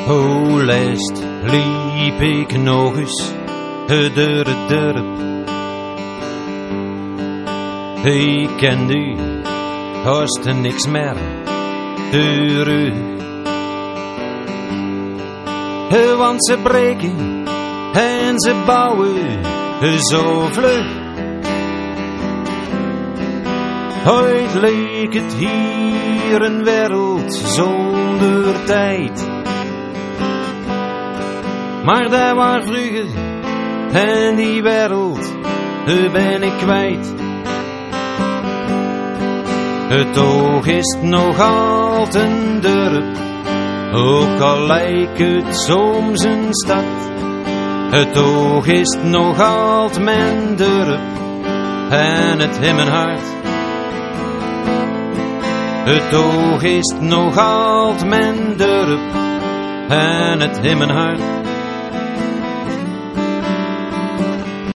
O lijst liep ik nog eens door het dorp. Ik kende haast niks meer terug. Want ze breken en ze bouwen zo vlug. Ooit leek het hier een wereld zonder tijd. Maar daar was vroeger en die wereld ben ik kwijt. Het oog is nog altijd een dorp, ook al lijkt het soms een stad. Het oog is nog altijd mijn dorp en het in mijn hart. Het oog is nog altijd mijn dorp en het in mijn hart.